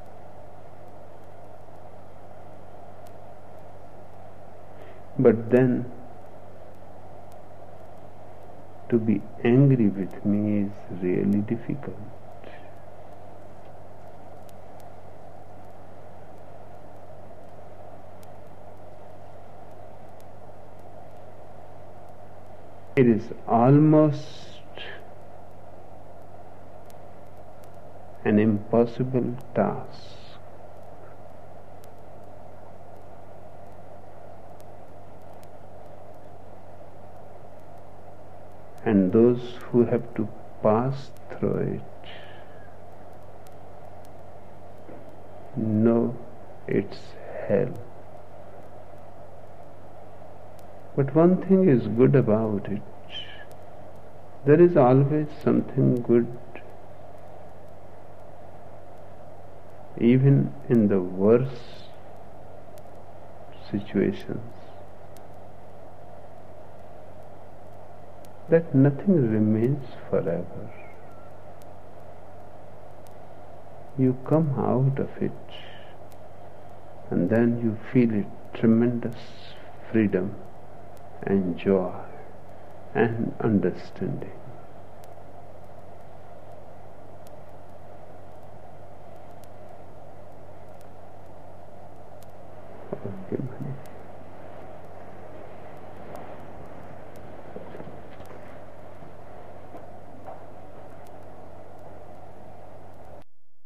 But then to be angry with me is really difficult. It is almost an impossible task. And those who have to pass through it know it's hell. But one thing is good about it. There is always something good, even in the worst situations. That nothing remains forever. You come out of it, and then you feel a tremendous freedom and joy and understanding. Okay,